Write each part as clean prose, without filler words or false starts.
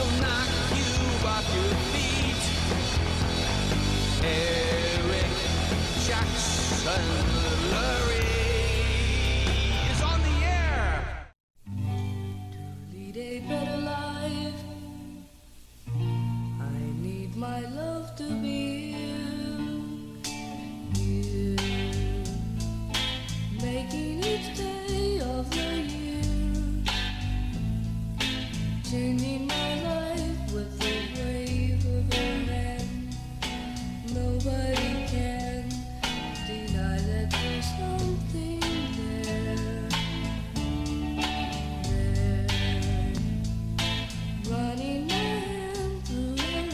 He'll knock you off your feet. Eric Jackson Lurie is on the air. To lead a better life, I need my love to be you, making each day of the year, changing my life with the wave of her hand. Nobody can deny that there's something there, running my hand through her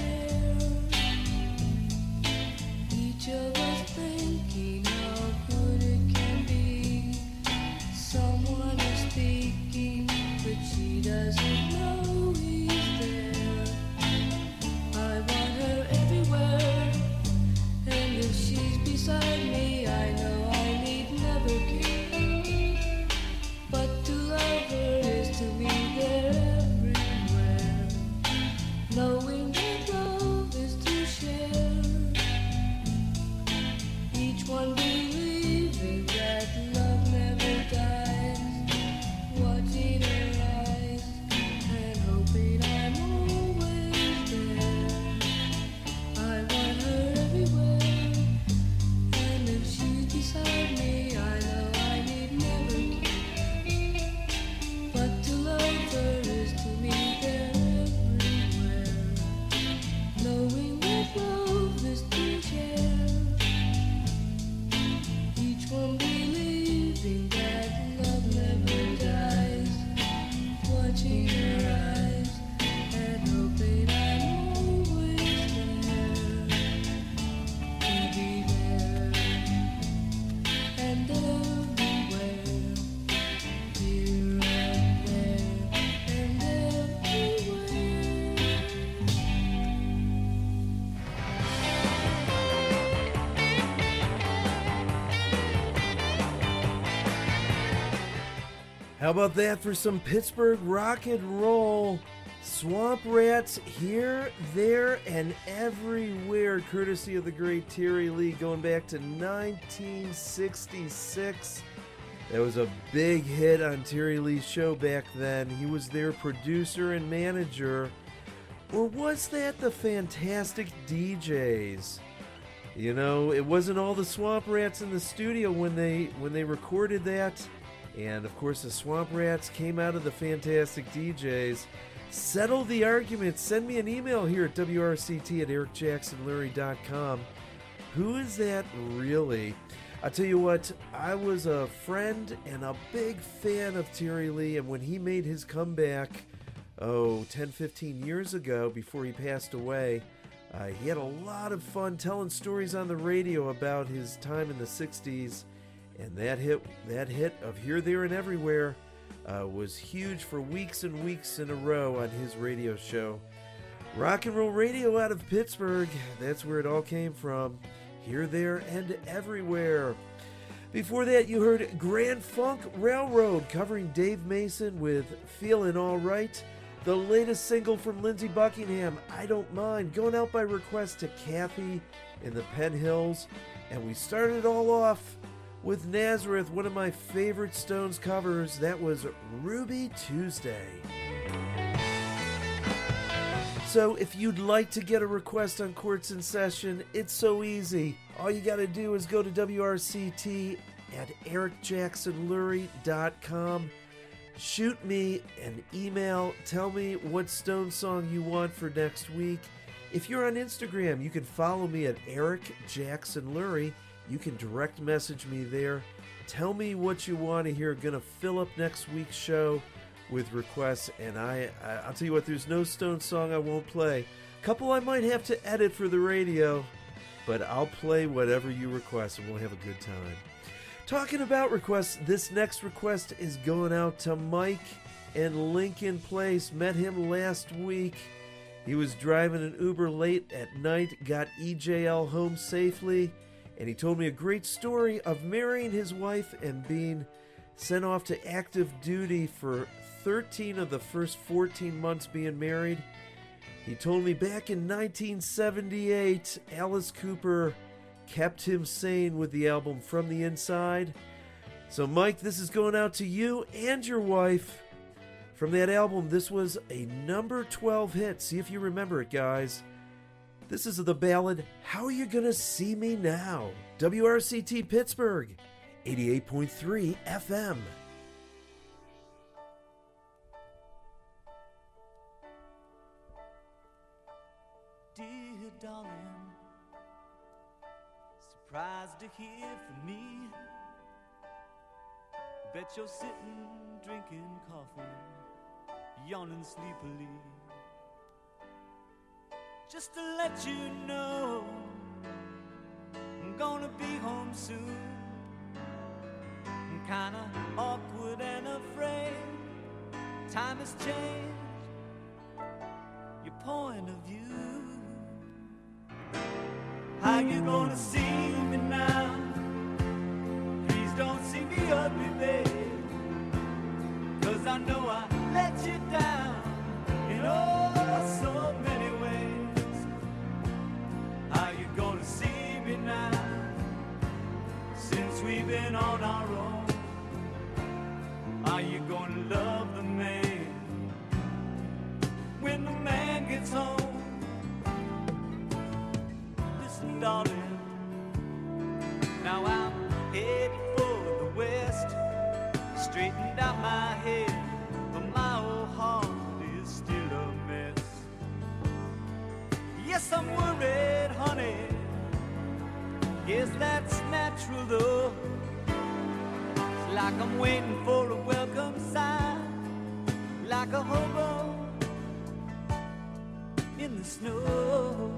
hair. Each of us thinking how good it can be. Someone is speaking, but she doesn't know he's there. I want her everywhere, and if she's beside me, I know I need never care. But to love her is to be there everywhere, knowing that love is to share. Each one believing that love never dies, watching her eyes and hoping I'm always there. I want her everywhere, and if she's beside me, I know I need never care. But to love her is to be there everywhere, knowing that love is to share. Each one believing that love never dies, watching her eyes and hoping I'm always there, to be there and everywhere, here and there and everywhere. How about that for some Pittsburgh rock and roll? Swamp Rats here, there, and everywhere, courtesy of the great Terry Lee, going back to 1966. That was a big hit on Terry Lee's show back then. He was their producer and manager. Or was that the Fantastic DJs? You know, it wasn't all the Swamp Rats in the studio when they recorded that. And of course, the Swamp Rats came out of the Fantastic DJs. Settle the argument. Send me an email here at wrct@ericjacksonlurie.com. Who is that really? I'll tell you what, I was a friend and a big fan of Terry Lee, and when he made his comeback, 10, 15 years ago, before he passed away, he had a lot of fun telling stories on the radio about his time in the 60s. And that hit of Here, There, and Everywhere was huge for weeks and weeks in a row on his radio show. Rock and roll radio out of Pittsburgh, that's where it all came from. Here, There, and Everywhere. Before that, you heard Grand Funk Railroad covering Dave Mason with Feelin' All Right. The latest single from Lindsey Buckingham, I Don't Mind, going out by request to Kathy in the Penn Hills. And we started it all off with Nazareth, one of my favorite Stones covers. That was Ruby Tuesday. So if you'd like to get a request on Quartz in Session, it's so easy. All you got to do is go to wrct@ericjacksonlurie.com. Shoot me an email. Tell me what Stone song you want for next week. If you're on Instagram, you can follow me at Eric Jackson Lurie. You can direct message me there. Tell me what you want to hear. Going to fill up next week's show with requests, and I'll tell you what, there's no Stone song I won't play. A couple I might have to edit for the radio, but I'll play whatever you request, and we'll have a good time. Talking about requests, this next request is going out to Mike in Lincoln Place. Met him last week. He was driving an Uber late at night, got EJL home safely, and he told me a great story of marrying his wife and being sent off to active duty for 13 of the first 14 months being married. He told me back in 1978, Alice Cooper kept him sane with the album From the Inside. So, Mike, this is going out to you and your wife. From that album, this was a number 12 hit. See if you remember it, guys. This is the ballad, How You Gonna See Me Now? WRCT Pittsburgh, 88.3 FM. Dear darling, surprised to hear from me. Bet you're sitting, drinking coffee, yawning sleepily. Just to let you know, I'm gonna be home soon. I'm kinda awkward and afraid. Time has changed your point of view. How you gonna see me now? Please don't see me ugly, babe, 'cause I know I let you down in oh so many ways. How you gonna see me now? Since we've been on our own, are you gonna love the man when the man gets home? Listen, darling, now I'm headed for the west, straightened out my head, but my old heart is still a mess. Yes, I'm worried, honey, yes, that's natural though. It's like I'm waiting for a welcome sign, like a hobo in the snow.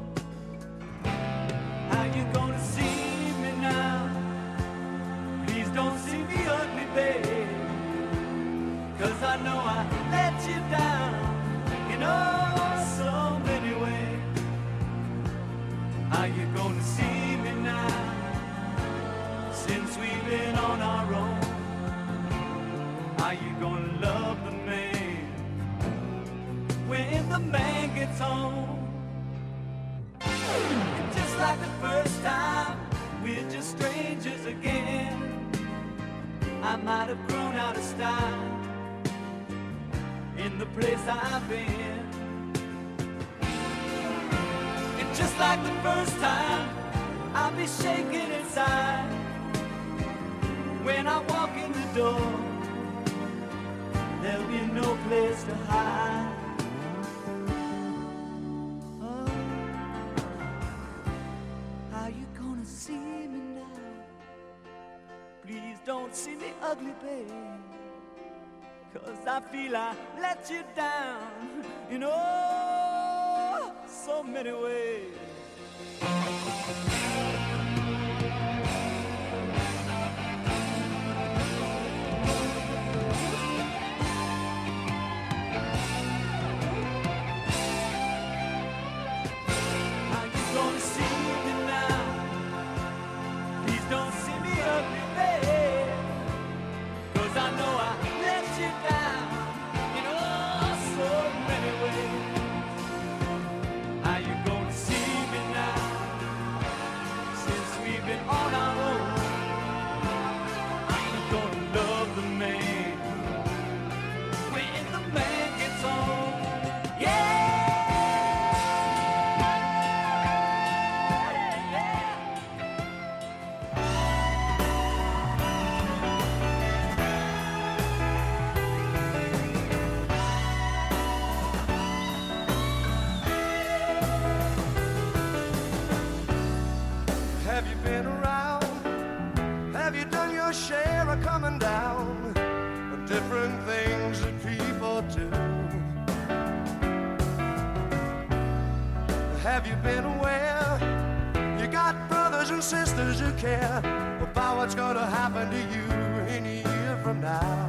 How you gonna see me now? Please don't see me ugly, babe, 'cause I know I let you down in oh so many ways. How you gonna see me now? Since we've been on our own, are you gonna love the man when the man gets home? And just like the first time, we're just strangers again. I might have grown out of style in the place I've been. And just like the first time, I'll be shaking inside when I walk in the door. There'll be no place to hide. Oh, how you gonna see me now? Please don't see me ugly, babe, 'cause I feel I let you down in oh so many ways. How you gonna see me now? Please don't see me ugly, babe, 'cause I know I let you down in oh so many ways. How you gonna see me now? Since we've been on our own, are you gonna love the man when the man gets home? Yeah. Have you been around? Have you done your share of coming down? Different things that people do. Have you been aware? You got brothers and sisters who care about what's gonna happen to you in a year from now.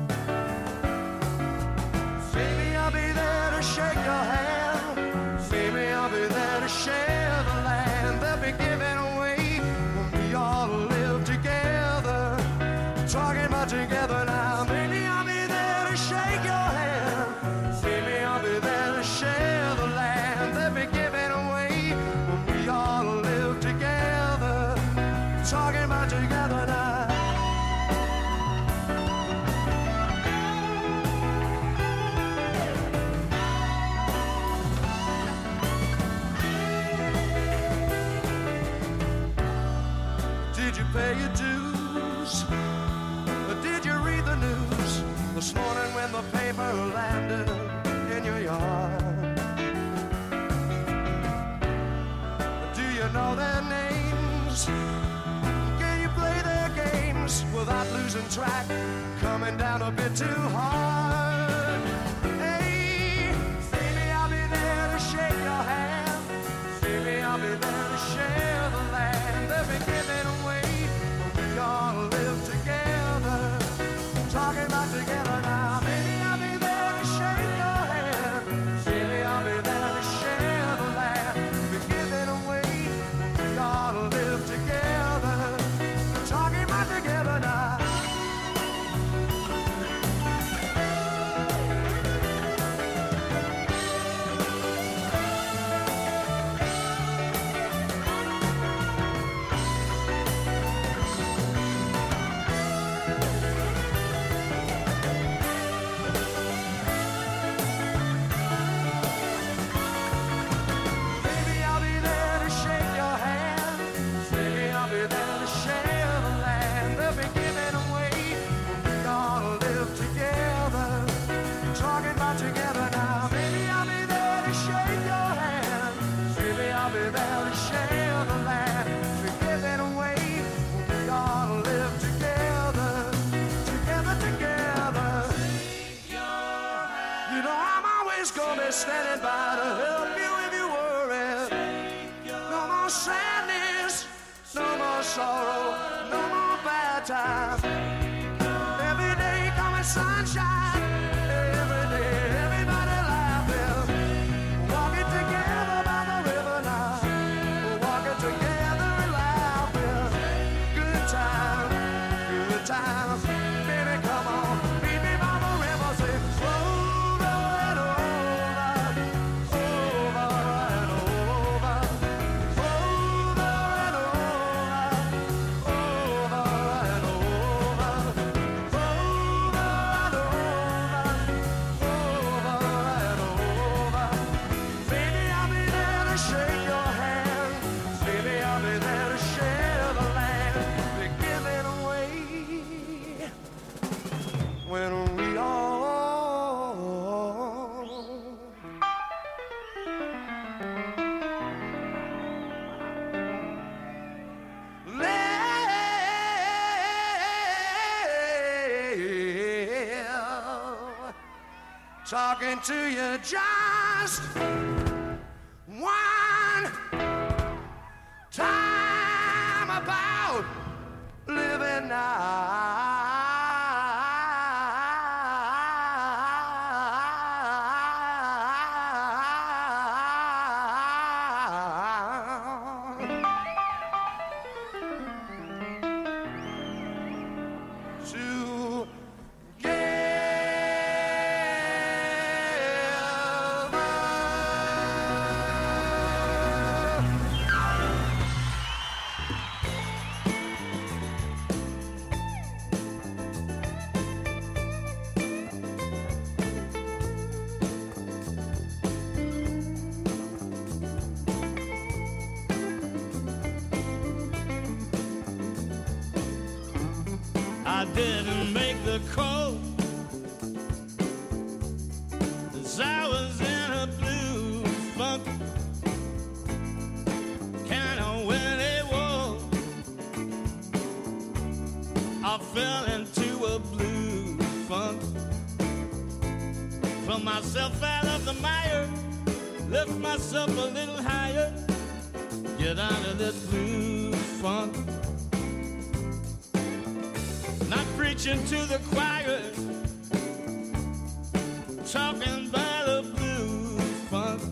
See me, I'll be there to shake your hand. See me, I'll be there to share the land. They'll be giving away when we all live together. Talking about together now. Maybe I'll be there to shake your hand. See me, I'll be there to share the land. without losing track, coming down a bit too hard. Hey, baby, I'll be there to shake your hand. Baby, I'll be there to share the land that we're giving away. We all live together, talking about together now. Baby, I'll be there to shake your hand. Baby, I'll be there to share the land we're giving away. We all live together, talking about together now. Baby, I'll be there to shake your hand. Baby, I'll be there to share the land that we're giving away. We all live together, talking about together now. Baby, I'll be there to shake your hand. Baby, I'll be there to share the land we're giving away. We all live together, together, together. You know I'm always gonna be standing by to help you if you worry. No more sadness, no more sorrow, no more bad times. Every day coming sunshine, every day everybody laughing. Walking together by the river now, walking together and laughing. Good times, good times. Baby, come on, meet me by the river. Say, over and over, over and over, over and over, over and over, over and over. Baby, I'll be there to shake your hand. Baby, I'll be there to share the land we're giving away. When we all live, talking to you just one time about living I didn't make the call, 'cause I was in a blue funk, kinda when it was, I fell into a blue funk. Pull myself out of the mire, lift myself a little higher, get out of this blue funk. Not preaching to the choir, talking about the blue funk.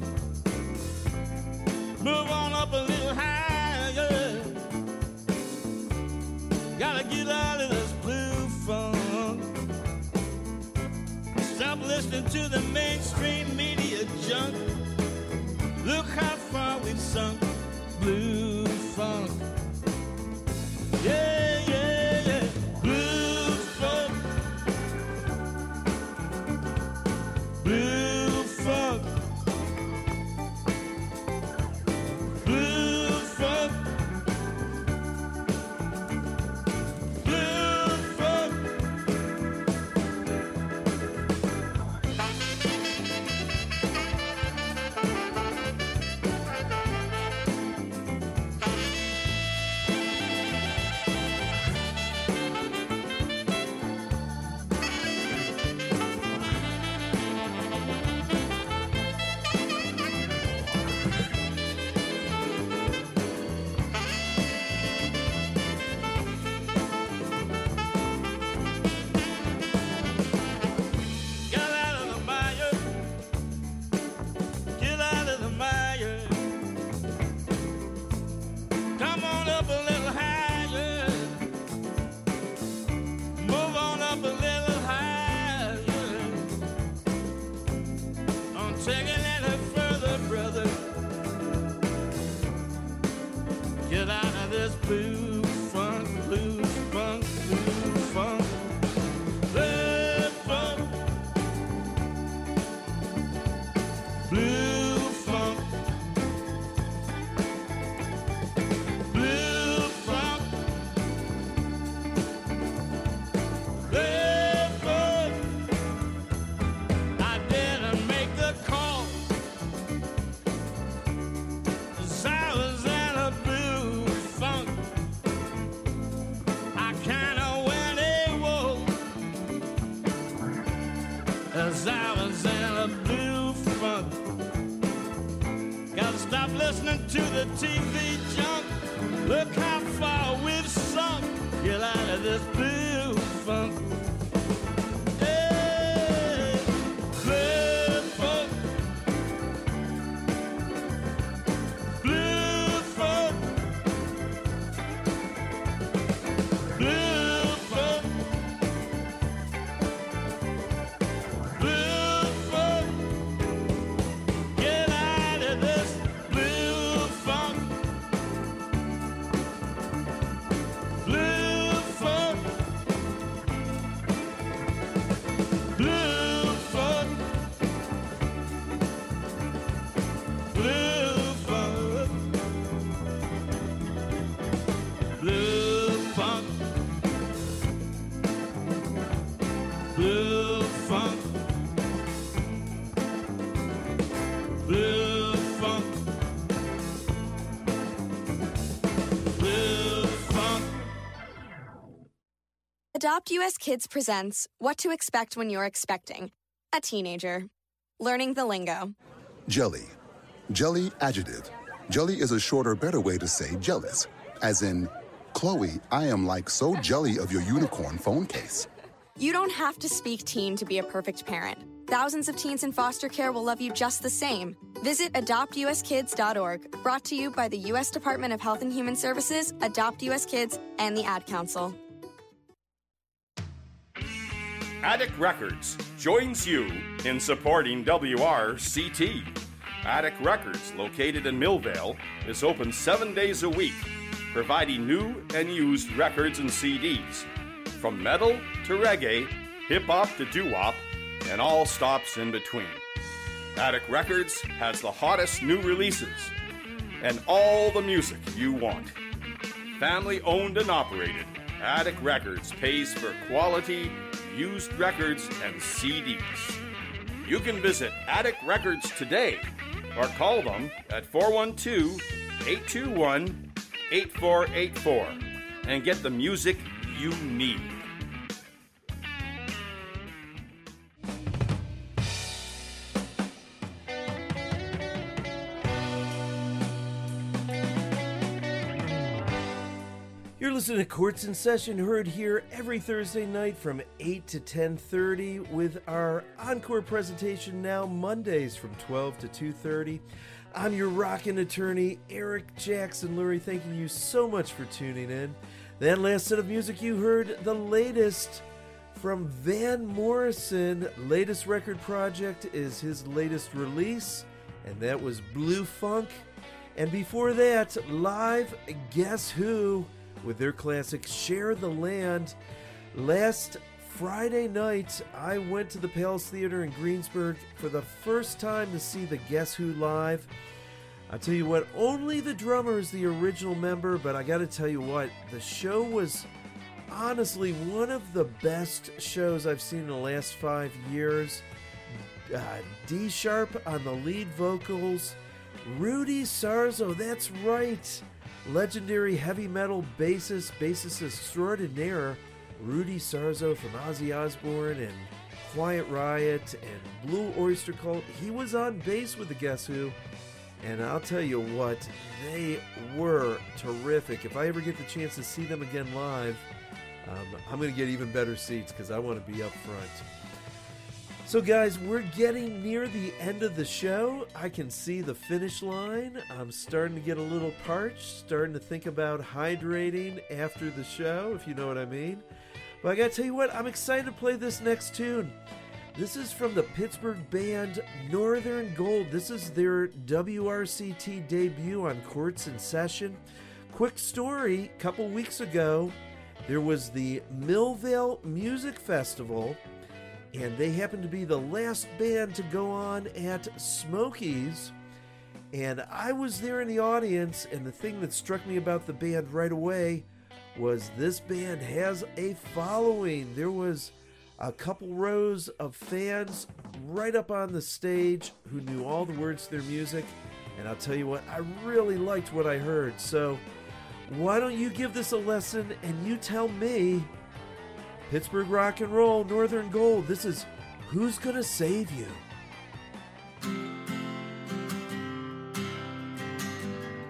Move on up a little higher, gotta get out of this blue funk. Stop listening to the mainstream media junk. Look how far we've sunk. Blue funk. Yeah, yeah, yeah. Blue funk. Blue funk. Blue funk. Blue funk. to the TV junk. Look how far we've sunk. Get out of this blue funk. Hey, blue funk. Blue funk. Blue funk. Blue funk. Get out of this blue funk. Blue funk. Blue funk. Blue funk. Blue funk. Blue funk. Blue funk. Blue funk. Adopt US Kids presents What to Expect When You're Expecting a Teenager. Learning the lingo. Jelly. Jelly adjective. Jelly is a shorter, better way to say jealous. As in, Chloe, I am like so jelly of your unicorn phone case. You don't have to speak teen to be a perfect parent. Thousands of teens in foster care will love you just the same. Visit adoptuskids.org, brought to you by the U.S. Department of Health and Human Services, Adopt US Kids, and the Ad Council. Attic Records joins you in supporting WRCT. Attic Records, located in Millvale, is open 7 days a week, providing new and used records and CDs, from metal to reggae, hip-hop to doo-wop, and all stops in between. Attic Records has the hottest new releases and all the music you want. Family owned and operated, Attic Records pays for quality used records and CDs. You can visit Attic Records today or call them at 412-821-8484 and get the music you need. You're listening to Courts in Session, heard here every Thursday night from 8 to 10:30 with our encore presentation now Mondays from 12 to 2:30. I'm your rockin' attorney, Eric Jackson Lurie, thanking you so much for tuning in. That last set of music you heard, the latest from Van Morrison. Latest record project is his latest release, and that was Blue Funk. And before that, live Guess Who with their classic Share the Land. Last Friday night, I went to the Palace Theater in Greensburg for the first time to see the Guess Who live. I'll tell you what, only the drummer is the original member, but I gotta tell you what, the show was honestly one of the best shows I've seen in the last 5 years. D Sharp on the lead vocals, Rudy Sarzo, that's right, legendary heavy metal bassist extraordinaire, Rudy Sarzo from Ozzy Osbourne and Quiet Riot and Blue Oyster Cult. He was on bass with the Guess Who, and I'll tell you what, they were terrific. If I ever get the chance to see them again live, I'm going to get even better seats because I want to be up front. So guys, we're getting near the end of the show. I can see the finish line. I'm starting to get a little parched, starting to think about hydrating after the show, if you know what I mean. But I gotta tell you what, I'm excited to play this next tune. This is from the Pittsburgh band Northern Gold. This is their WRCT debut on Courts in Session. Quick story, a couple weeks ago, there was the Millvale Music Festival, and they happened to be the last band to go on at Smokies, and I was there in the audience, and the thing that struck me about the band right away was this band has a following. There was a couple rows of fans right up on the stage who knew all the words to their music, and I'll tell you what, I really liked what I heard. So why don't you give this a listen and you tell me, Pittsburgh rock and roll, Northern Gold, this is Who's Gonna Save You?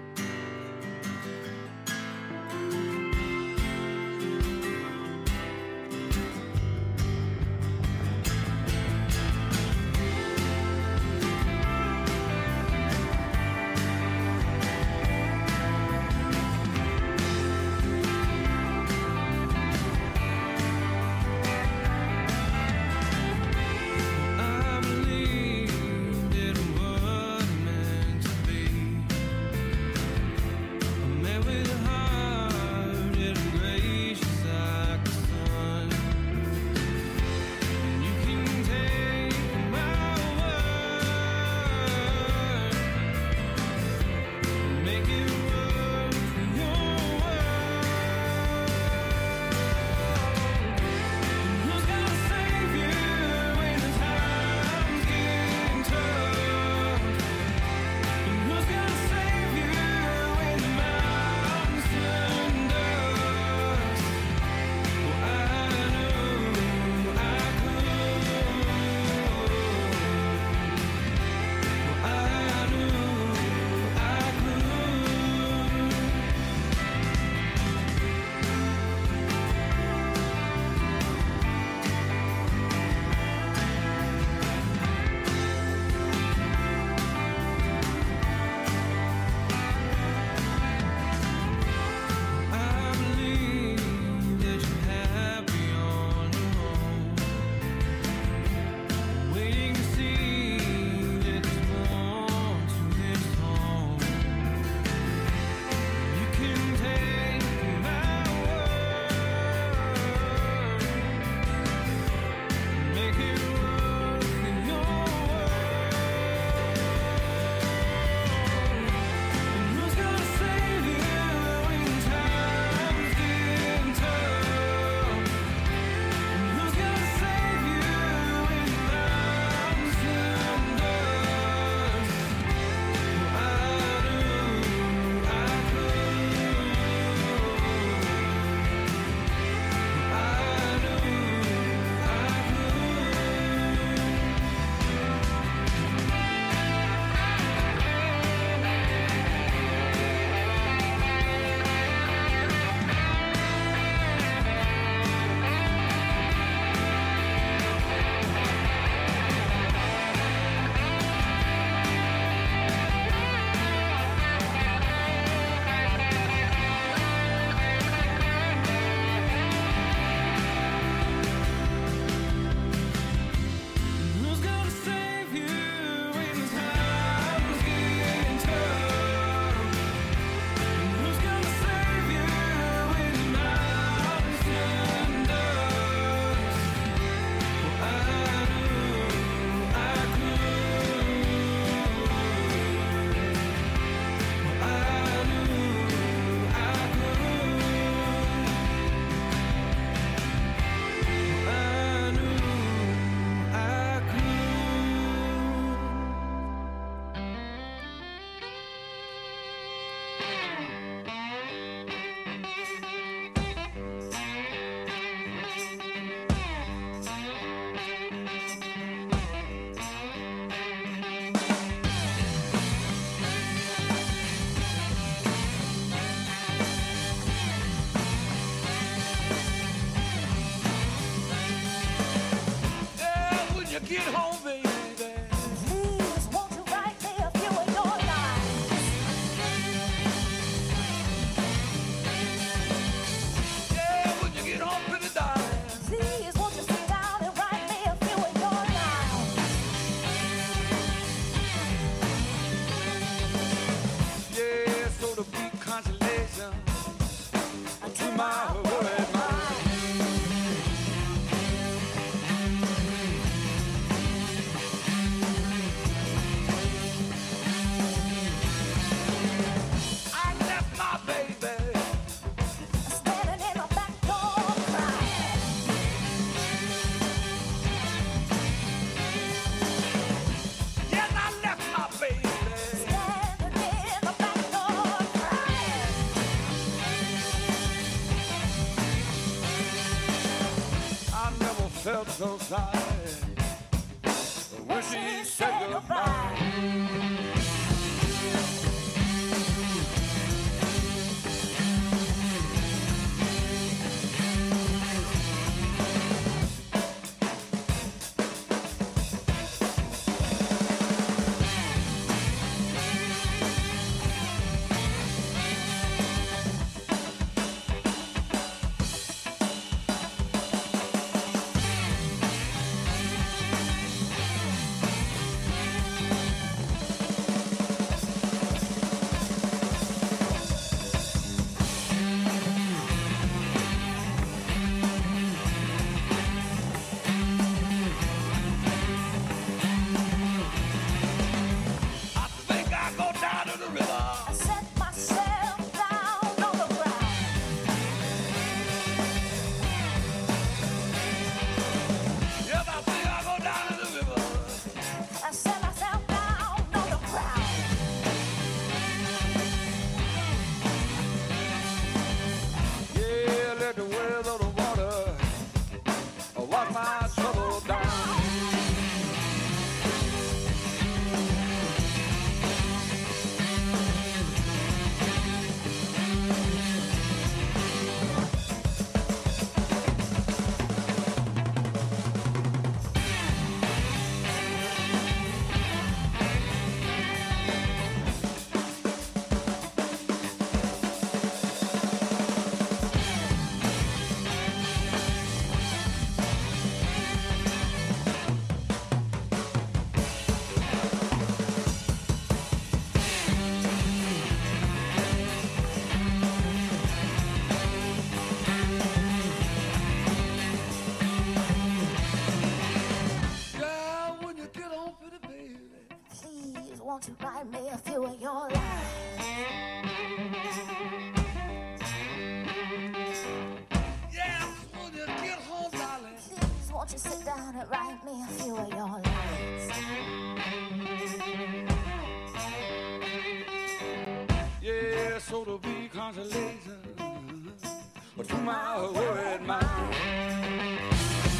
you get home, baby. Please, won't you write me a few of your lines? Yeah, when you get home, pretty darling. Please, won't you sit down and write me a few of your lines? Yeah, so to be consolation to my worried mind. I left my baby Standing in my back door crying. Yes, I left my baby. Standing in my back door crying. I never felt so sorry when she said goodbye. I think I go down to the river. I set myself down on the ground. Yes, I think I go down to the river. I set myself down on the ground. Yeah, let the waves of the water wash my trouble down. Yeah, when you get home, pretty baby. Please, won't you write me a few of your lines? Yeah, when you get home, darling. Please, won't you sit down and write me a few of your lines? Yeah, so to be consolation to my worried mind.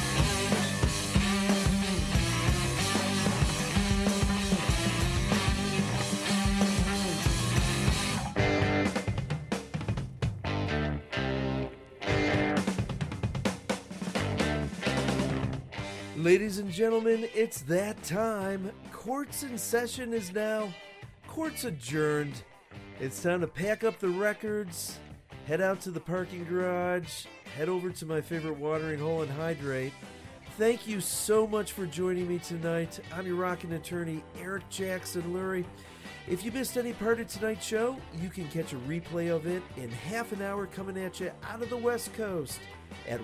Ladies and gentlemen, it's that time. Court's in session is now. Court's adjourned. It's time to pack up the records, head out to the parking garage, head over to my favorite watering hole and hydrate. Thank you so much for joining me tonight. I'm your rockin' attorney, Eric Jackson Lurie. If you missed any part of tonight's show, you can catch a replay of it in half an hour coming at you out of the West Coast at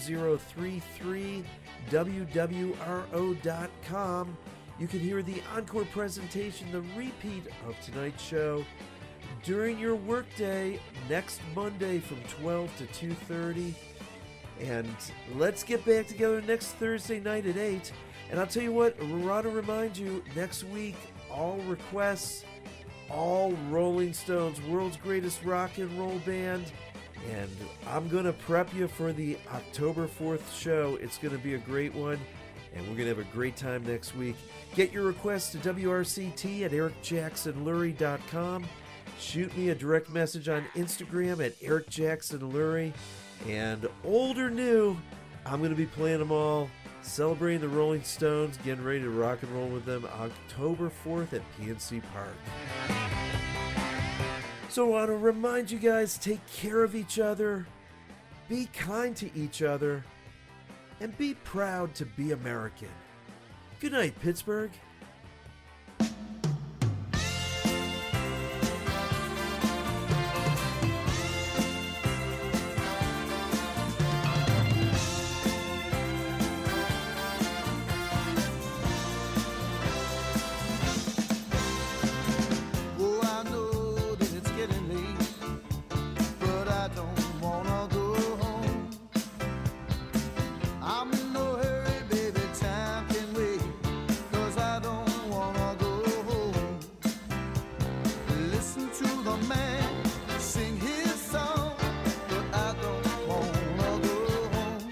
1033WWRO.com. You can hear the encore presentation, the repeat of tonight's show, during your workday next Monday from 12 to 2:30. And let's get back together next Thursday night at 8. And I'll tell you what, I want to remind you, next week, all requests, all Rolling Stones, world's greatest rock and roll band. And I'm going to prep you for the October 4th show. It's going to be a great one, and we're going to have a great time next week. Get your requests to WRCT at ericjacksonlurie.com. Shoot me a direct message on Instagram at ericjacksonlurie. And old or new, I'm going to be playing them all Celebrating the Rolling Stones, getting ready to rock and roll with them October 4th at PNC Park. So I want to remind you guys, take care of each other, be kind to each other, and be proud to be American. Good night, Pittsburgh. Oh, I know that it's getting late, but I don't wanna go home. I'm in no hurry, baby, time can wait, 'cause I don't wanna go home. Listen to the man sing his song, but I don't wanna go home.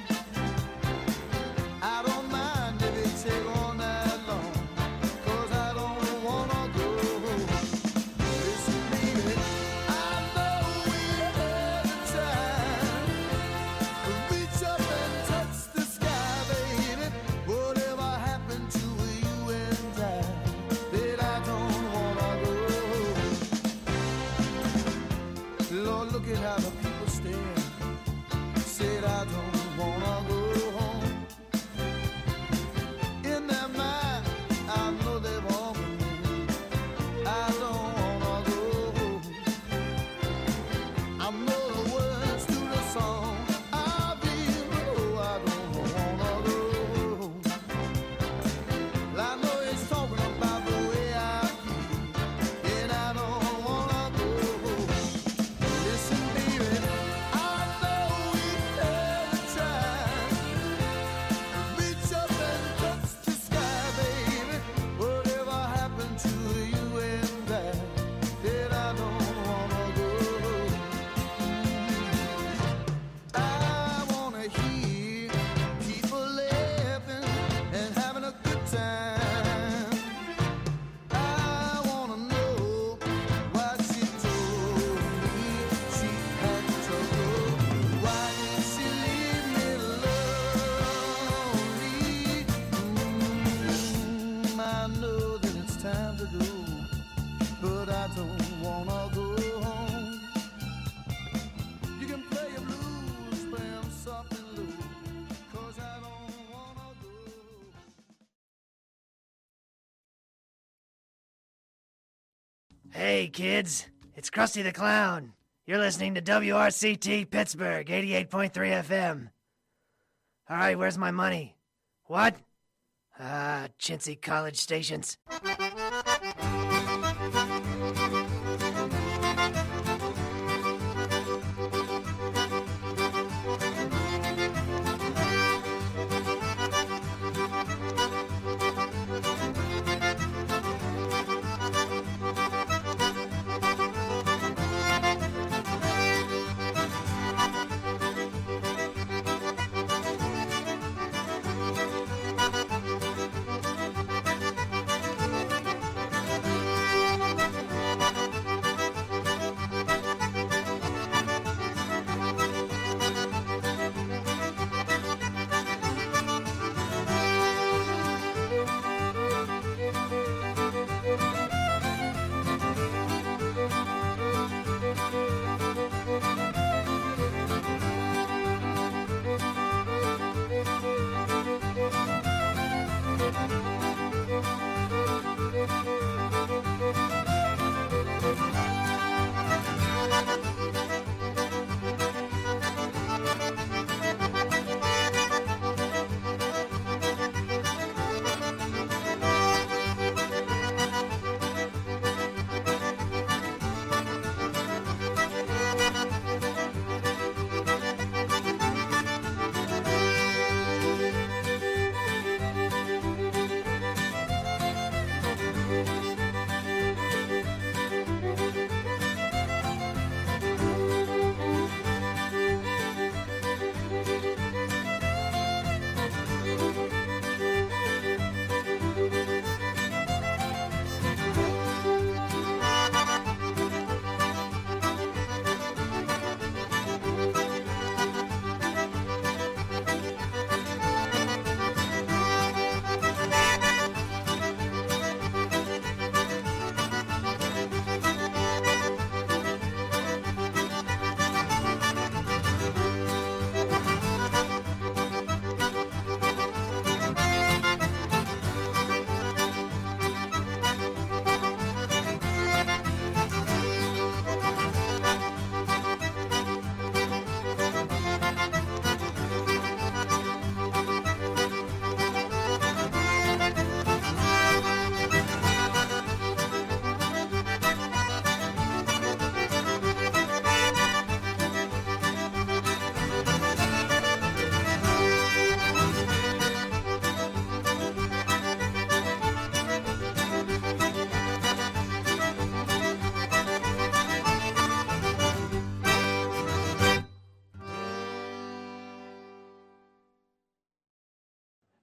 I don't mind if it take all night long, 'cause I don't wanna go home. Listen, baby, I know we had a time. Reach up and touch the sky, baby. Whatever happened to you and I, that I don't wanna go home. Lord, look at how the people stare. Said I don't wanna go home. In their mind, I know they've all been there. I don't wanna go home. I know the words to the song I feel, oh, I don't wanna go home. Well, I know it's talking about the way I feel, and I don't wanna go home. Listen, baby, I know we had a time. Reach up and touch the sky, baby. Whatever happened to you and I, that I don't wanna go home. I wanna hear people laughing and having a good time. I wanna know what she told me she had to go. Why did she leave me lonely? I know that it's time to go, but I don't wanna go home. You can play your blues, play 'em soft and low, 'cause I don't wanna go home. Hey, kids, it's Krusty the Clown. You're listening to WRCT Pittsburgh, 88.3 FM. All right, where's my money? What? Chintzy college stations.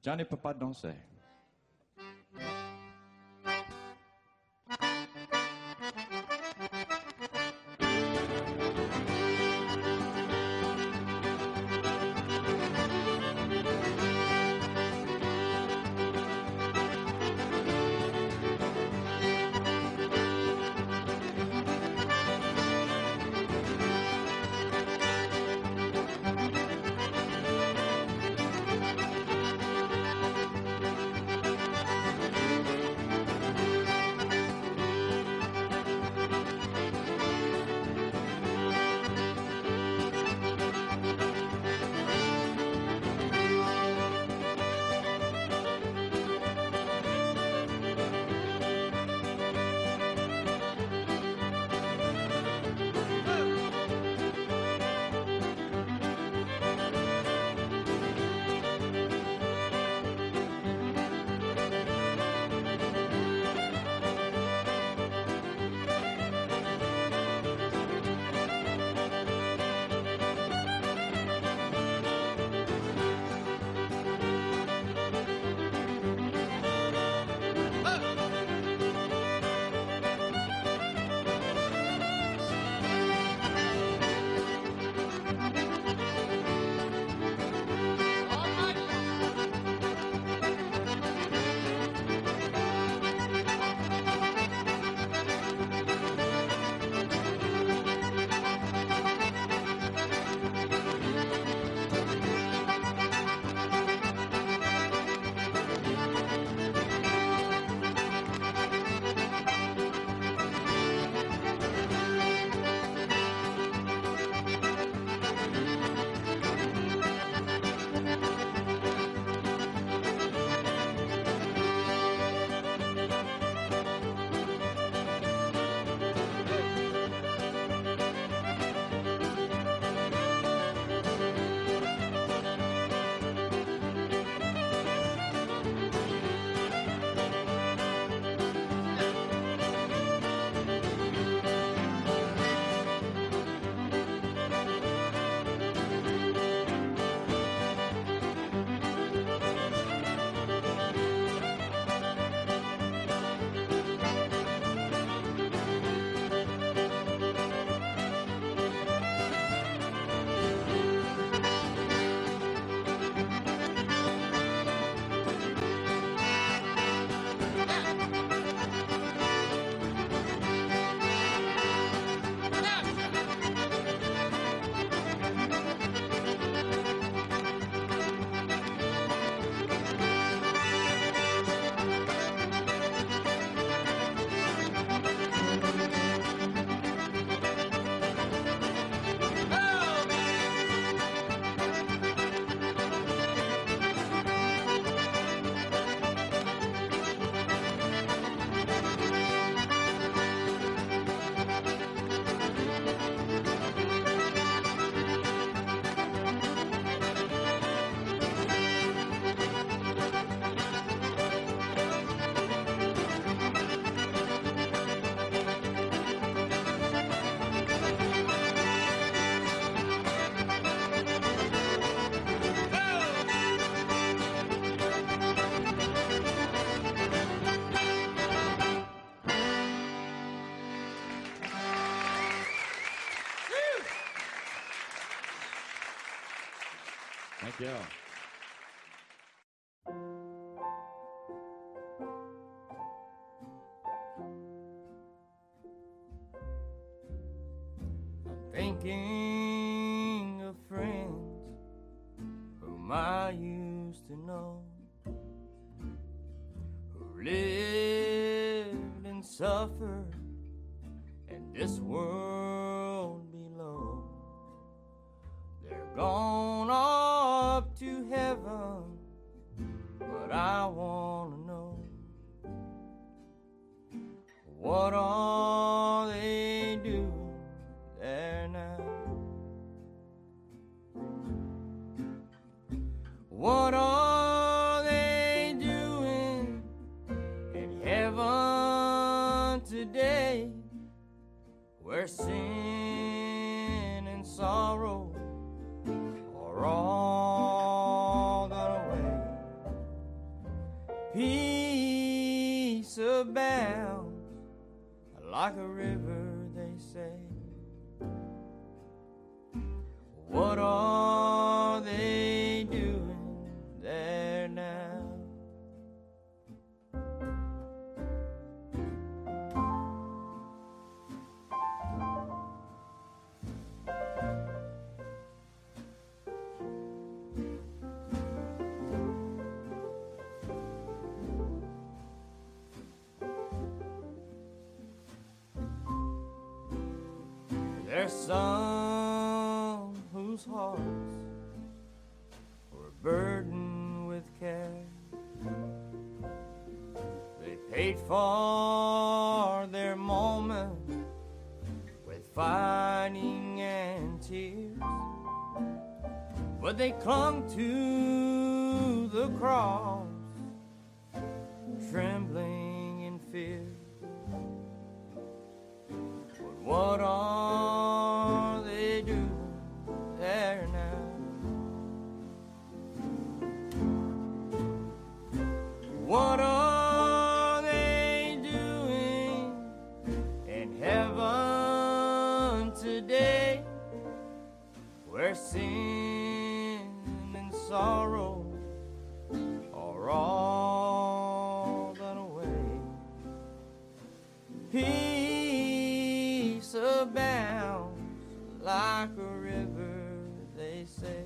Johnny Papa don't say. Thank you. Thinking of friends whom I used to know, who lived and suffered in this world below. They're gone up to heaven, but I want to know, what are they doing there now? What are they doing in heaven today, where sin and sorrow are all gone away? Peace abounds like a river, they say. What are they doing there now? There's some whose hearts were burdened with care. They paid for their moment with fighting and tears, but they clung to the cross, trembling in fear. But what are they doing there now? What are they doing in heaven today, where sin and sorrow are all done away? Peace abounds like a river, they say.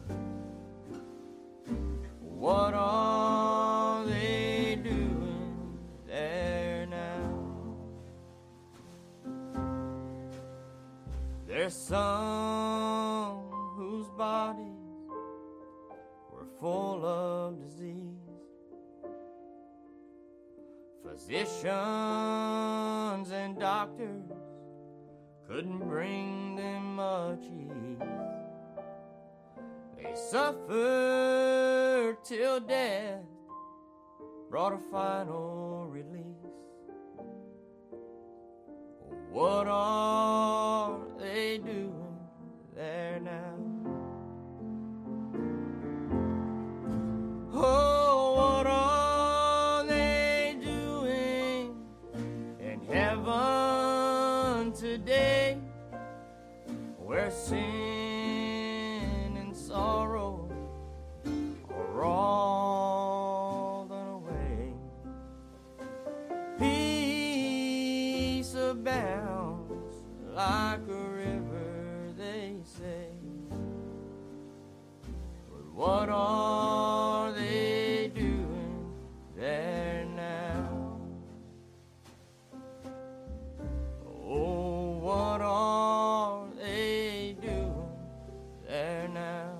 What are they doing there now? There's some whose bodies were full of disease. Physicians and doctors couldn't bring them much ease. They suffered till death brought a final release. What are they doing there now? Oh, what are they doing in heaven today, where sin and sorrow are all done away? Peace abounds like a river, they say. But what are they doing there now? Oh, what are they doing there now?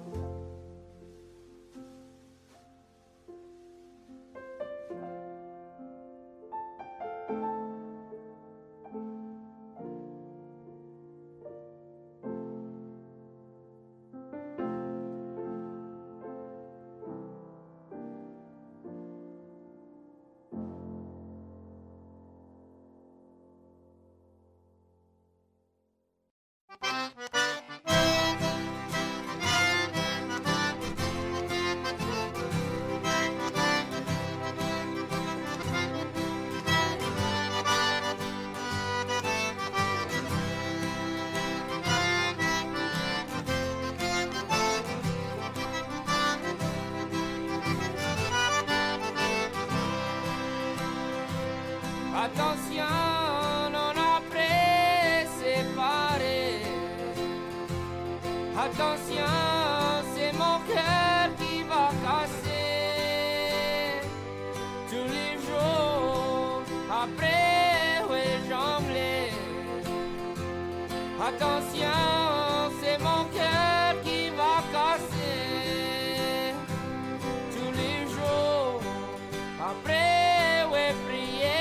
Attention, on a préséparé. Attention, c'est mon cœur qui va casser. Tous les jours, après, oui, j'emblée. Attention, c'est mon cœur qui va casser. Tous les jours, après, oui, prier.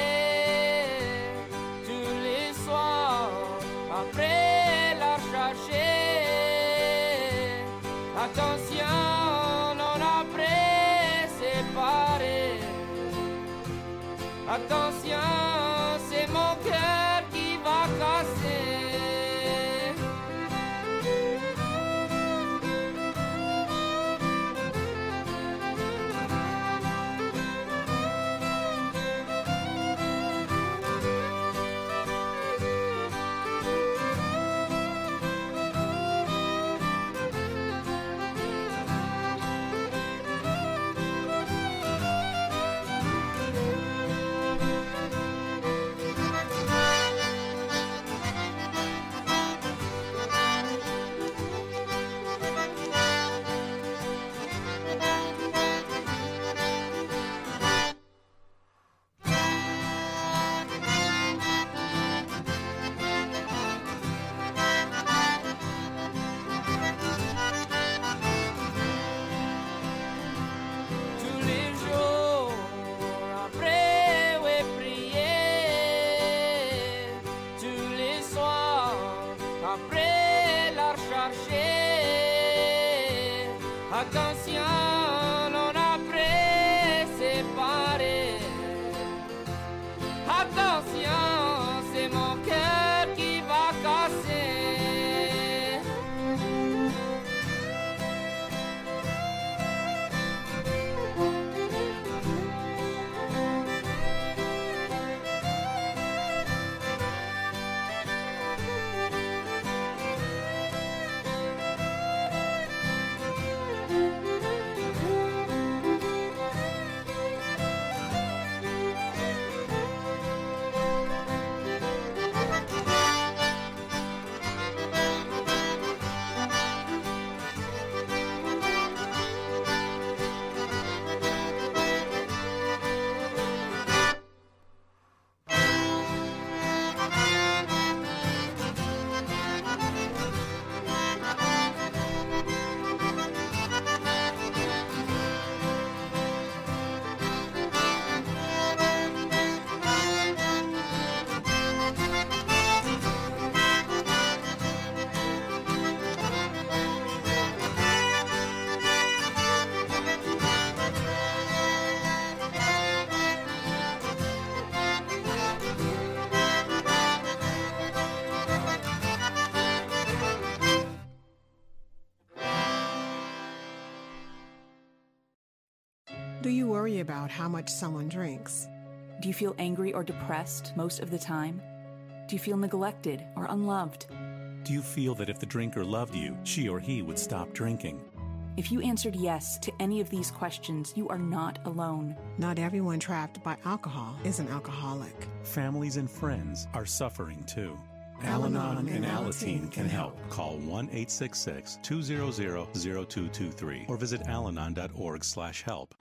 Après la chercher, attention, on a préséparé. Attention, c'est mon cœur qui va casser. Do you worry about how much someone drinks? Do you feel angry or depressed most of the time? Do you feel neglected or unloved? Do you feel that if the drinker loved you, she or he would stop drinking? If you answered yes to any of these questions, you are not alone. Not everyone trapped by alcohol is an alcoholic. Families and friends are suffering too. Al-Anon and Alateen can help. Call 1-866-200-0223 or visit alanon.org/help.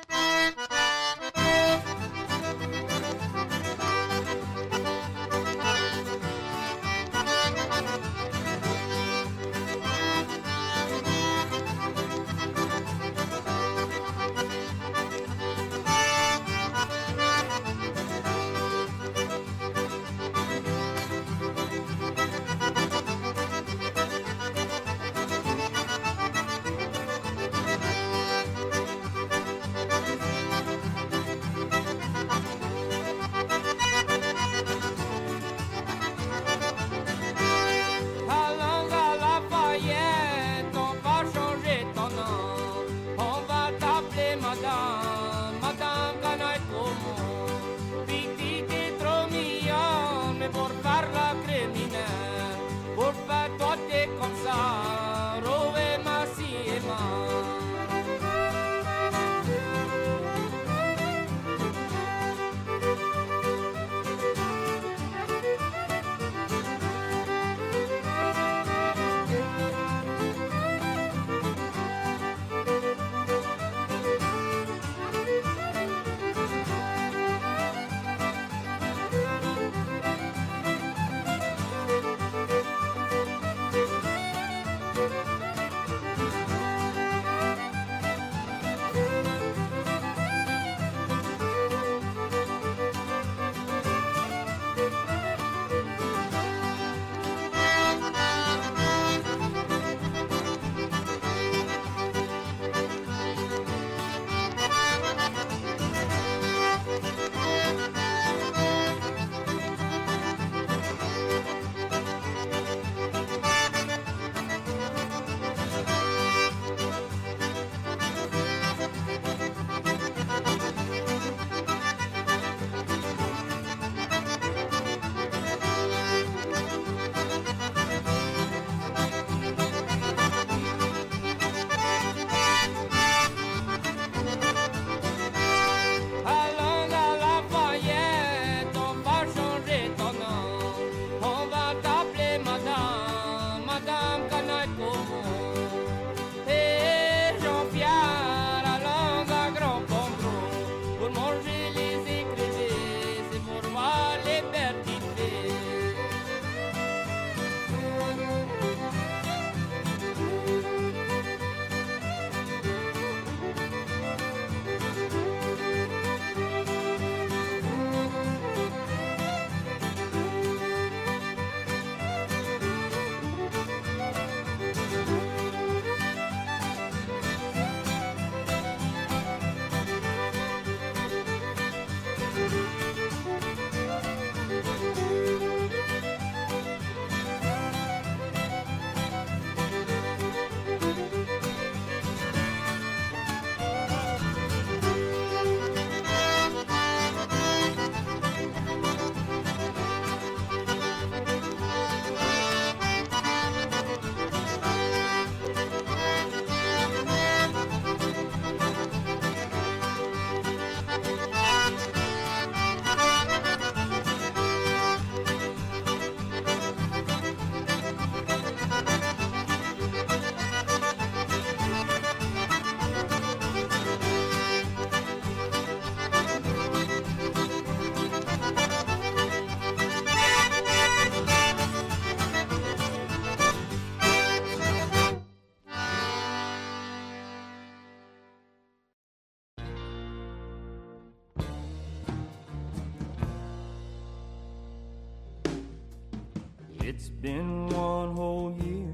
It's been one whole year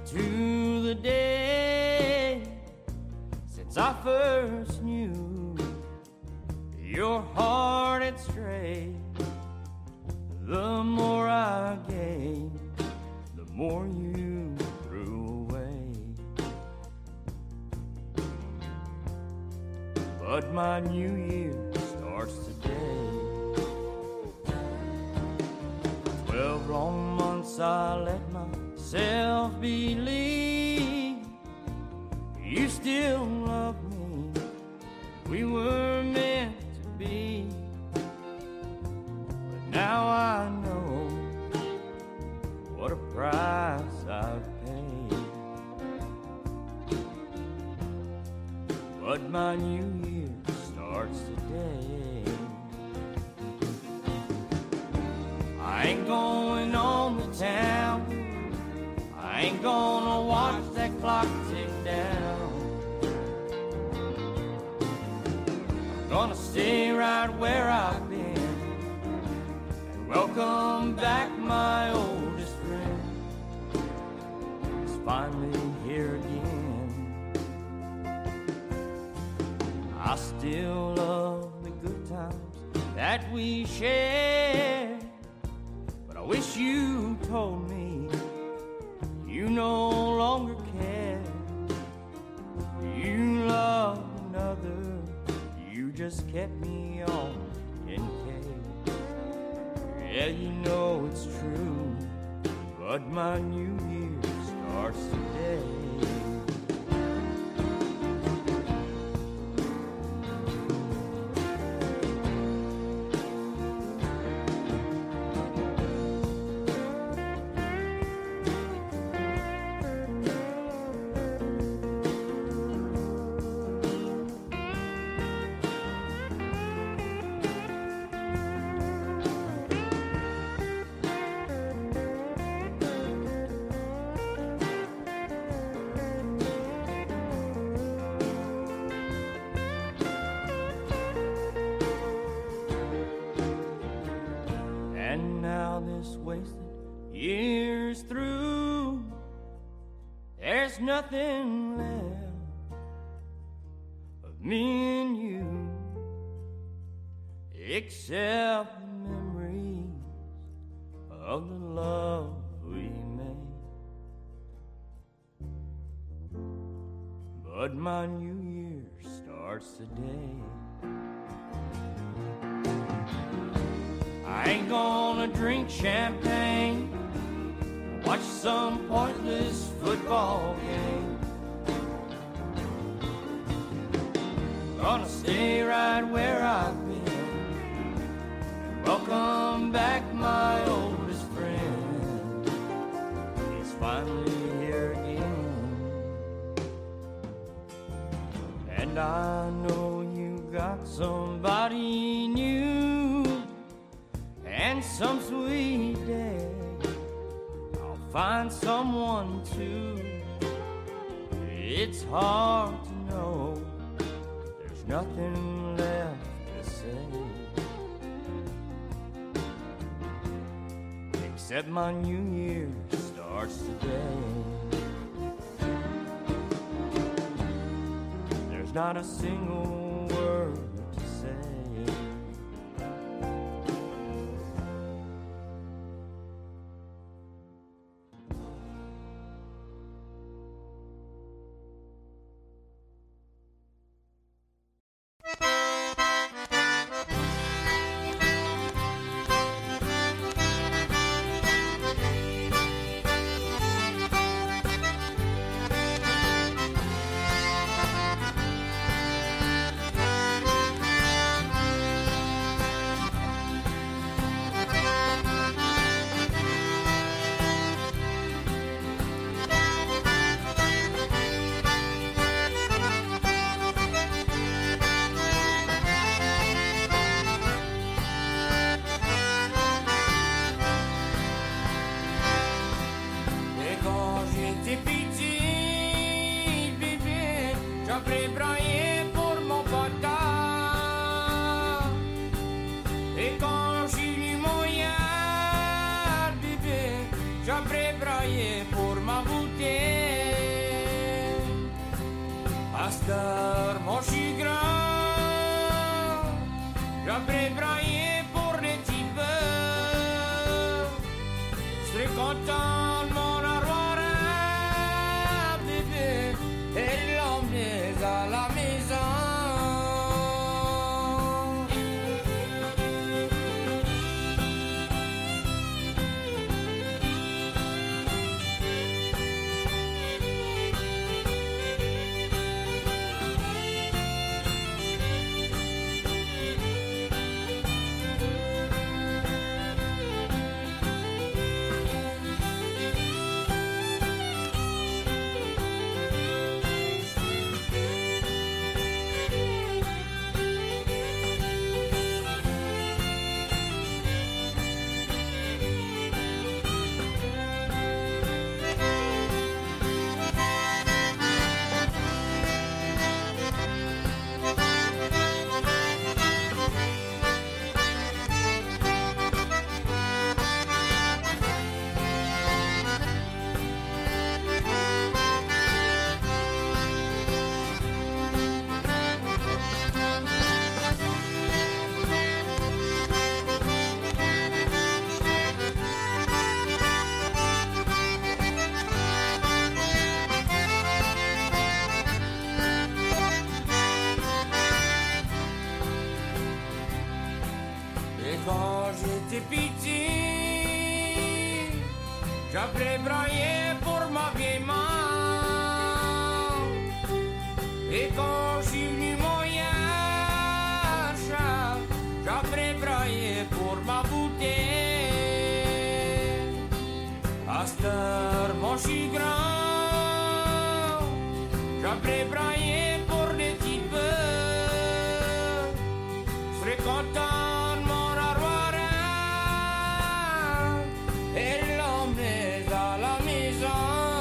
to the day since I first knew your heart had strayed. The more I gave, the more you threw away. but my new year starts today. 12 long months I let myself believe you still love me, we were meant to be. But now I know what a price I've paid. But my new year starts today. I ain't going on the town, I ain't gonna watch that clock tick down. I'm gonna stay right where I've been and welcome back my oldest friend. He's finally here again. I still love the good times that we shared, but I wish you told me you no longer care. You love another, you just kept me on in care. Yeah, you know it's true, but my new year starts today. And now this wasted year's through, there's nothing left of me and you except the memories of the love we made. But my new year starts today. I ain't gonna drink champagne, watch some pointless football game. Gonna stay right where I've been and welcome back my oldest friend. He's finally here again. And I know you got somebody new and some sweet day. I'll find someone too. It's hard to know, there's nothing left to say, except my new year starts today. There's not a single word to say. Pastor moshi grand, j'aimerais brailler pour les types. Je serais content de mon avoir un bébé et l'emmener à la maison. quand j'étais petit, j'appelais brailler pour ma vieille main. Et quand je suis venu moyen, j'appelais brailler pour ma bouteille. À cette heure, moi je suis grand, j'appelais brailler pour des petits bœufs. Je serais content de m'en avoir un et l'emmener à la maison.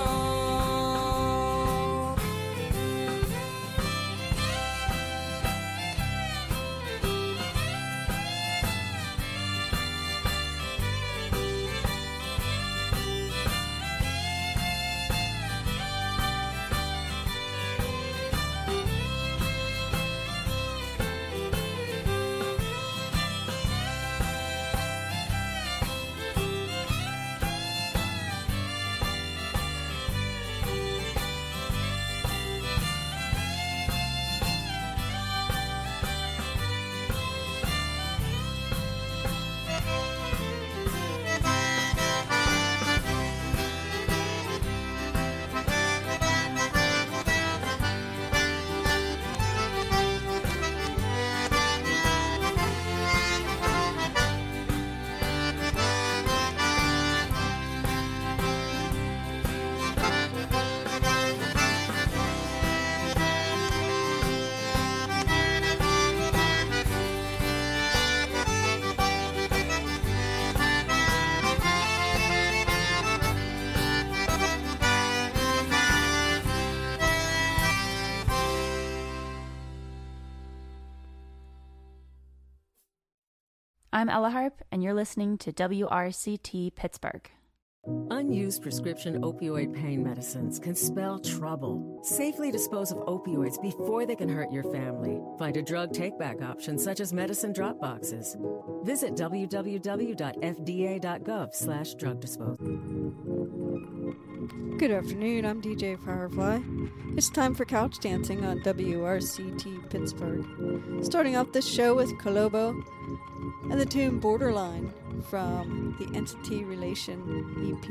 I'm Ella Harp, and you're listening to WRCT Pittsburgh. Unused prescription opioid pain medicines can spell trouble. Safely dispose of opioids before they can hurt your family. Find a drug take-back option such as medicine drop boxes. Visit www.fda.gov/drug disposal. Good afternoon, I'm DJ Firefly. It's time for Couch Dancing on WRCT Pittsburgh. Starting off this show with Colobo and the tune Borderline from the Entity Relation EP.